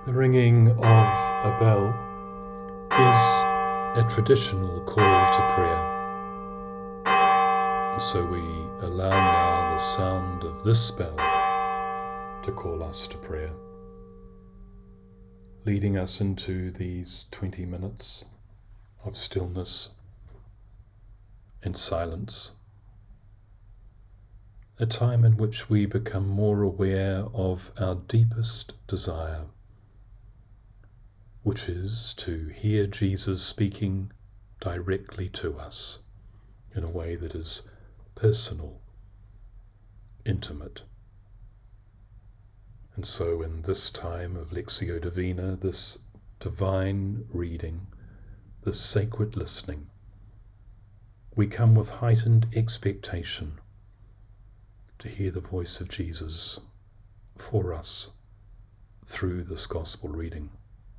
The ringing of a bell is a traditional call to prayer. So we allow now the sound of this bell to call us to prayer, leading us into these 20 minutes of stillness and silence, a time in which we become more aware of our deepest desire, which is to hear Jesus speaking directly to us in a way that is personal, intimate. And so in this time of Lectio Divina, this divine reading, this sacred listening, we come with heightened expectation to hear the voice of Jesus for us through this gospel reading.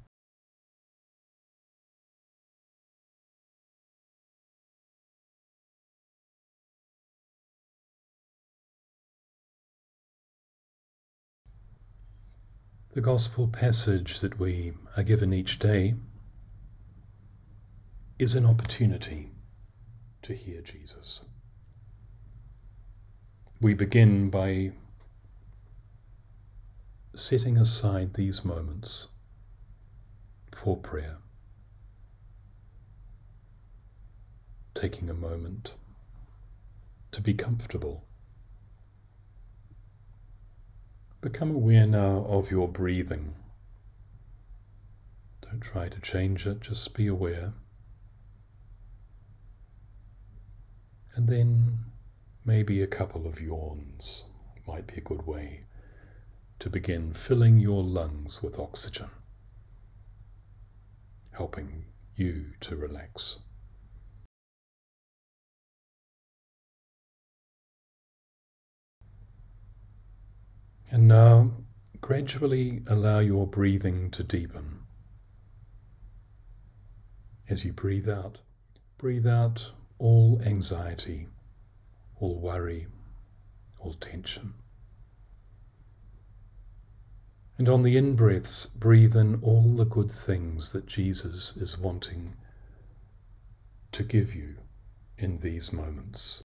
The gospel passage that we are given each day is an opportunity to hear Jesus. We begin by setting aside these moments for prayer, taking a moment to be comfortable. Become aware now of your breathing. Don't try to change it, just be aware. And then maybe a couple of yawns might be a good way to begin filling your lungs with oxygen, helping you to relax. And now, gradually allow your breathing to deepen. As you breathe out all anxiety, all worry, all tension. And on the in-breaths, breathe in all the good things that Jesus is wanting to give you in these moments.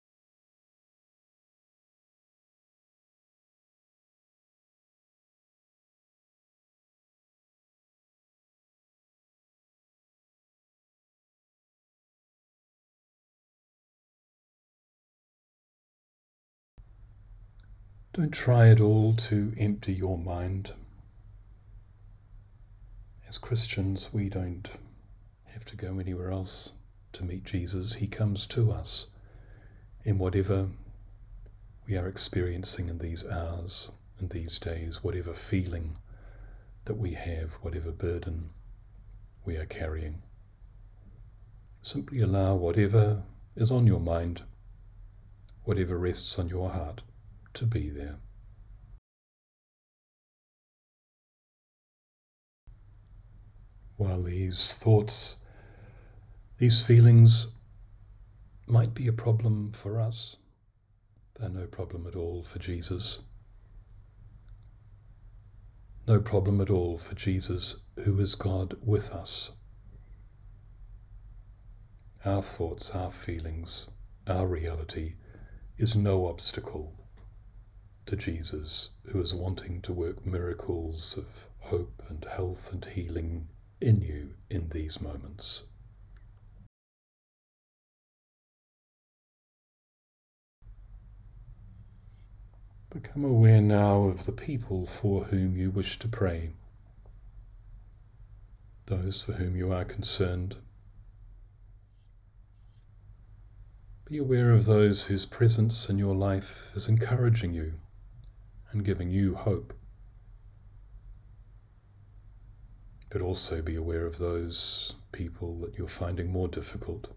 Don't try at all to empty your mind. As Christians, we don't have to go anywhere else to meet Jesus. He comes to us in whatever we are experiencing in these hours, in these days, whatever feeling that we have, whatever burden we are carrying. Simply allow whatever is on your mind, whatever rests on your heart, to be there. While these thoughts, these feelings might be a problem for us, they're no problem at all for Jesus. No problem at all for Jesus, who is God with us. Our thoughts, our feelings, our reality is no obstacle to Jesus, who is wanting to work miracles of hope and health and healing in you in these moments. Become aware now of the people for whom you wish to pray, those for whom you are concerned. Be aware of those whose presence in your life is encouraging you and giving you hope. But also be aware of those people that you're finding more difficult.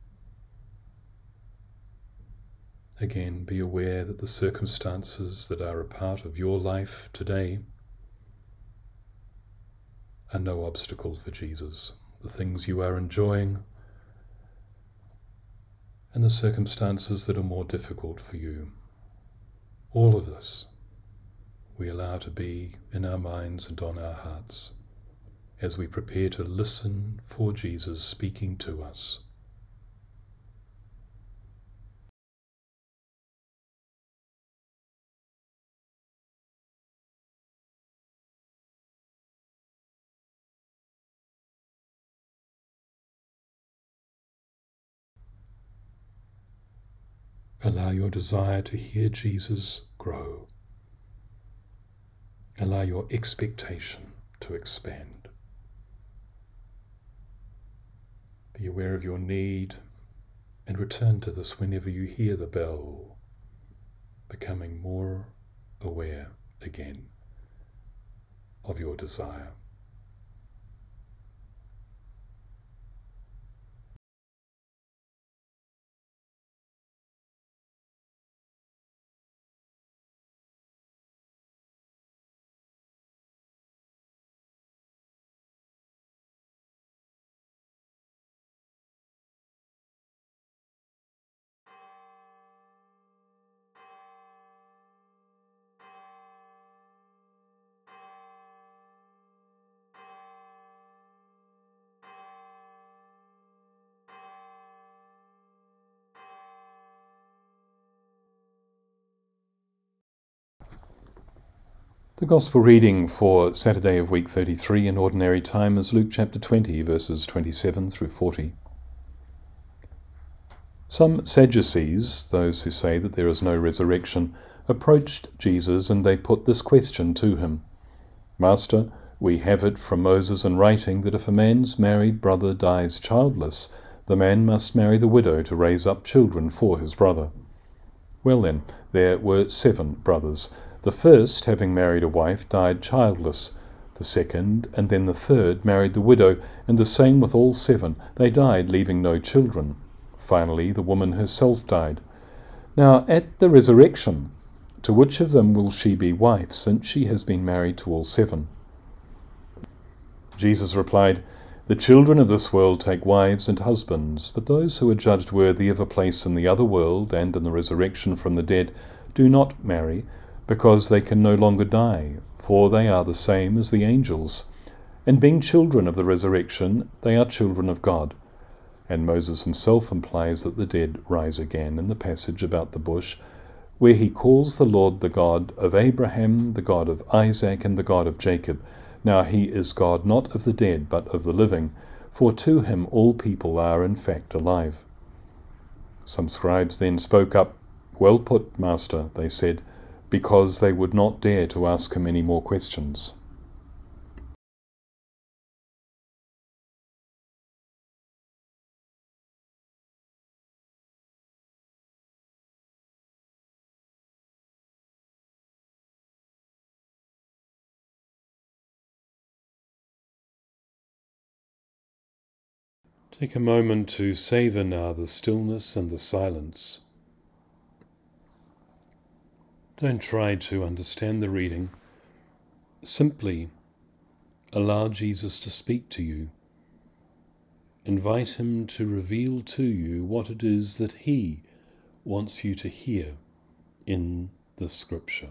Again, be aware that the circumstances that are a part of your life today are no obstacle for Jesus. The things you are enjoying and the circumstances that are more difficult for you. All of this we allow to be in our minds and on our hearts as we prepare to listen for Jesus speaking to us. Allow your desire to hear Jesus grow. Allow your expectation to expand. Be aware of your need and return to this whenever you hear the bell, becoming more aware again of your desire. The Gospel reading for Saturday of week 33 in Ordinary Time is Luke chapter 20, verses 27 through 40. Some Sadducees, those who say that there is no resurrection, approached Jesus, and they put this question to him: "Master, we have it from Moses in writing that if a man's married brother dies childless, the man must marry the widow to raise up children for his brother." Well then, there were 7 brothers. The first, having married a wife, died childless. The second, and then the third, married the widow, and the same with all 7. They died, leaving no children. Finally, the woman herself died. Now, at the resurrection, to which of them will she be wife, since she has been married to all 7? Jesus replied, "The children of this world take wives and husbands, but those who are judged worthy of a place in the other world and in the resurrection from the dead do not marry, because they can no longer die, for they are the same as the angels. And being children of the resurrection, they are children of God." And Moses himself implies that the dead rise again in the passage about the bush, where he calls the Lord the God of Abraham, the God of Isaac, and the God of Jacob. Now he is God not of the dead, but of the living, for to him all people are in fact alive. Some scribes then spoke up. "Well put, Master," they said, because they would not dare to ask him any more questions. Take a moment to savor now the stillness and the silence. Don't try to understand the reading. Simply allow Jesus to speak to you. Invite him to reveal to you what it is that he wants you to hear in the scripture.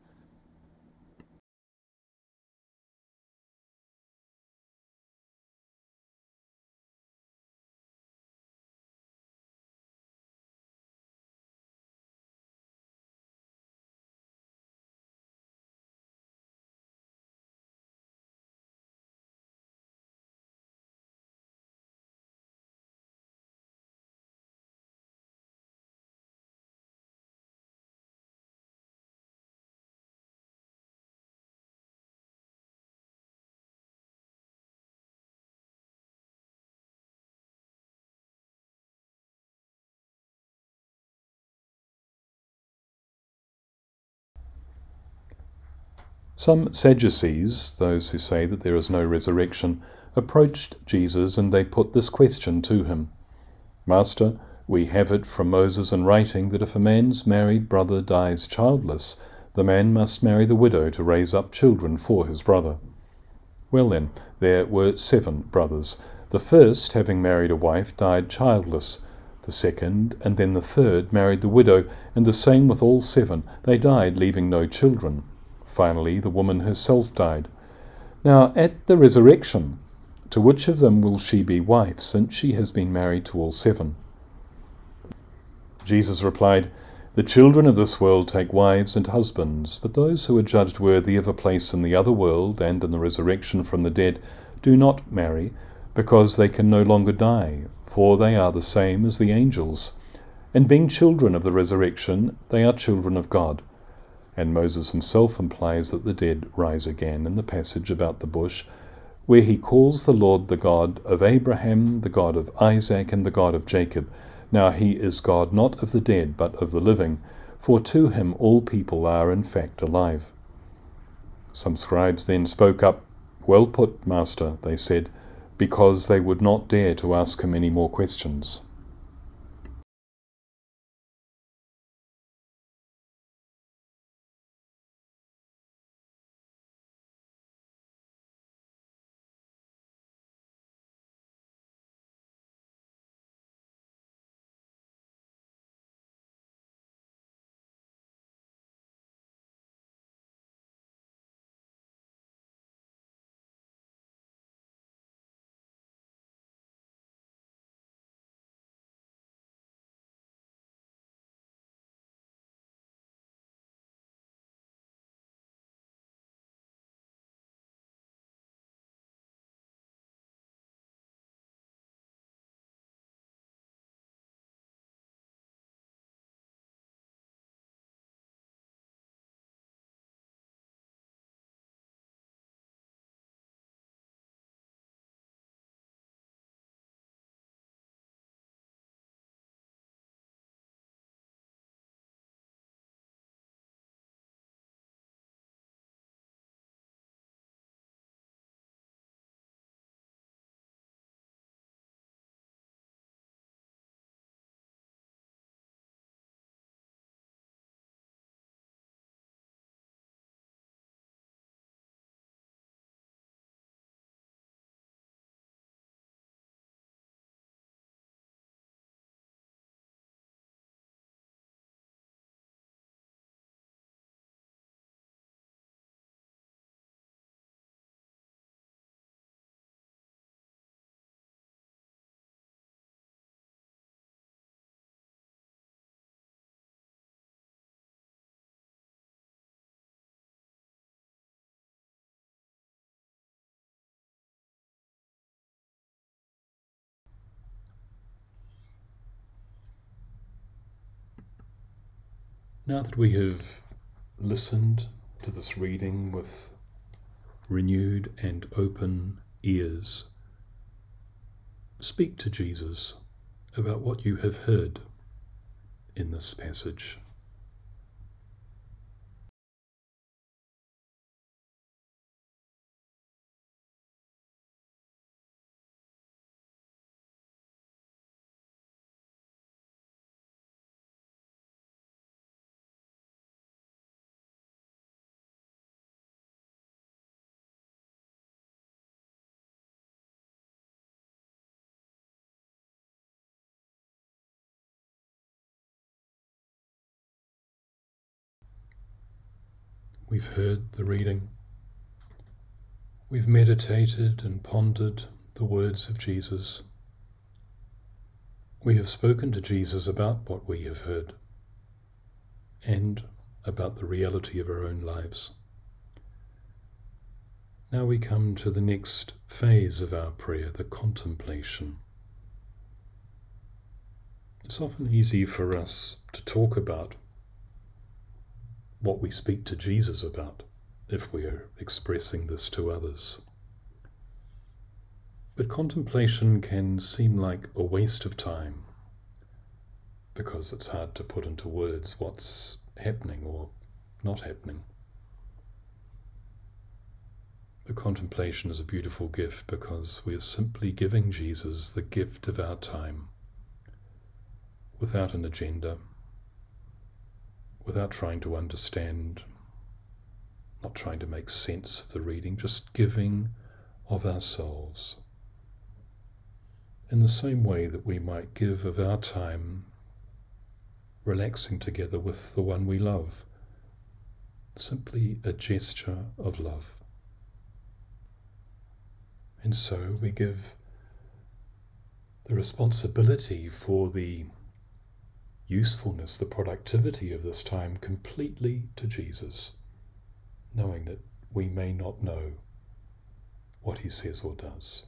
Some Sadducees, those who say that there is no resurrection, approached Jesus, and they put this question to him: "Master, we have it from Moses in writing that if a man's married brother dies childless, the man must marry the widow to raise up children for his brother." Well then, there were 7 brothers. The first, having married a wife, died childless. The second, and then the third, married the widow, and the same with all 7. They died, leaving no children. Finally, the woman herself died. Now, at the resurrection, to which of them will she be wife, since she has been married to all 7? Jesus replied, The children of this world take wives and husbands, but those who are judged worthy of a place in the other world and in the resurrection from the dead do not marry, because they can no longer die, for they are the same as the angels. And being children of the resurrection, they are children of God. And Moses himself implies that the dead rise again in the passage about the bush, where he calls the Lord the God of Abraham, the God of Isaac, and the God of Jacob. Now he is God not of the dead, but of the living, for to him all people are in fact alive. Some scribes then spoke up. Well put, Master, they said, because they would not dare to ask him any more questions. Now that we have listened to this reading with renewed and open ears, speak to Jesus about what you have heard in this passage. We've heard the reading. We've meditated and pondered the words of Jesus. We have spoken to Jesus about what we have heard and about the reality of our own lives. Now we come to the next phase of our prayer, the contemplation. It's often easy for us to talk about what we speak to Jesus about if we are expressing this to others. But contemplation can seem like a waste of time because it's hard to put into words what's happening or not happening. The contemplation is a beautiful gift because we are simply giving Jesus the gift of our time without an agenda, without trying to understand, not trying to make sense of the reading, just giving of ourselves. In the same way that we might give of our time relaxing together with the one we love, simply a gesture of love. And so we give the responsibility for the usefulness, the productivity of this time completely to Jesus, knowing that we may not know what he says or does.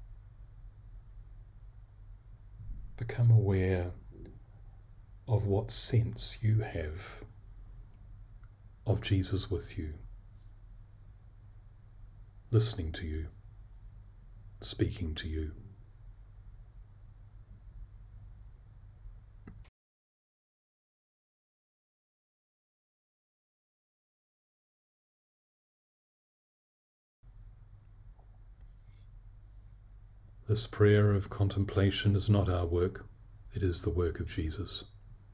Become aware of what sense you have of Jesus with you, listening to you, speaking to you. This prayer of contemplation is not our work, it is the work of Jesus.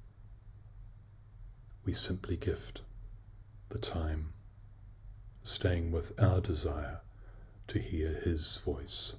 We simply gift the time, staying with our desire to hear his voice.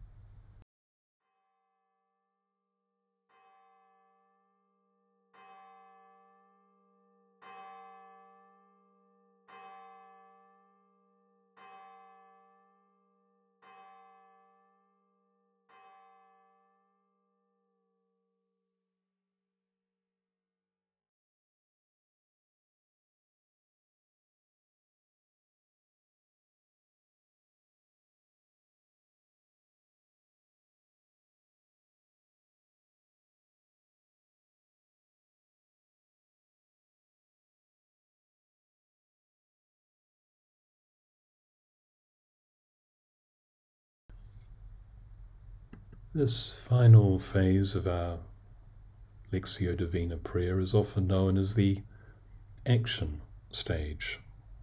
This final phase of our Lectio Divina prayer is often known as the action stage.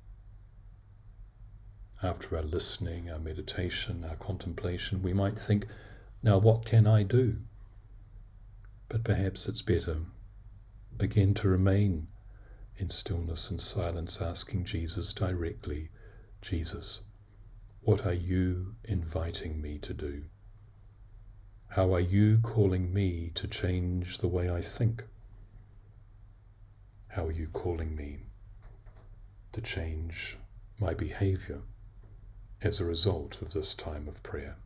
After our listening, our meditation, our contemplation, we might think, now what can I do? But perhaps it's better, again, to remain in stillness and silence, asking Jesus directly, Jesus, what are you inviting me to do? How are you calling me to change the way I think? How are you calling me to change my behavior as a result of this time of prayer?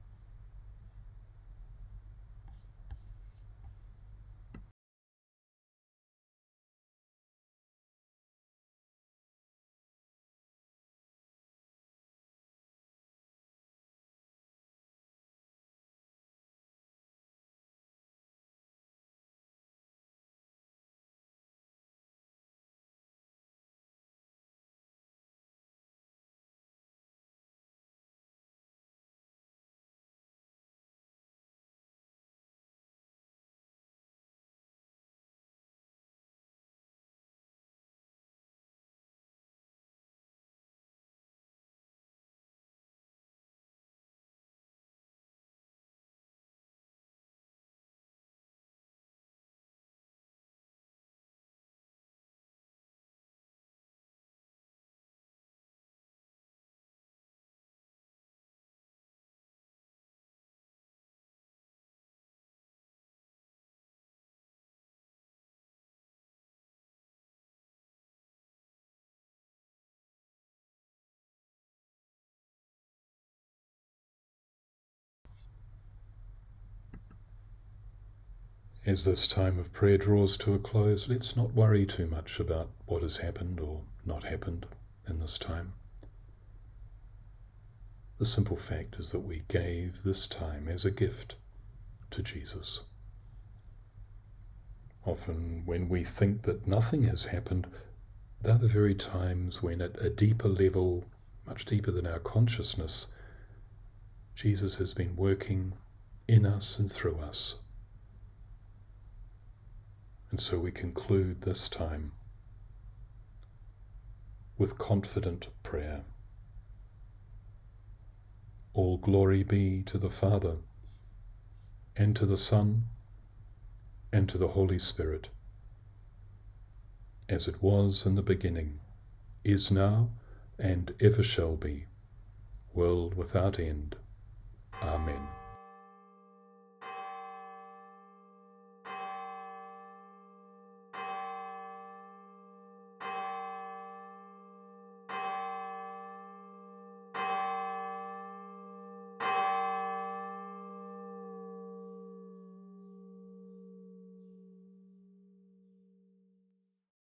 As this time of prayer draws to a close, let's not worry too much about what has happened or not happened in this time. The simple fact is that we gave this time as a gift to Jesus. Often when we think that nothing has happened, they're the very times when at a deeper level, much deeper than our consciousness, Jesus has been working in us and through us. And so we conclude this time with confident prayer. All glory be to the Father, and to the Son, and to the Holy Spirit, as it was in the beginning, is now, and ever shall be, world without end. Amen.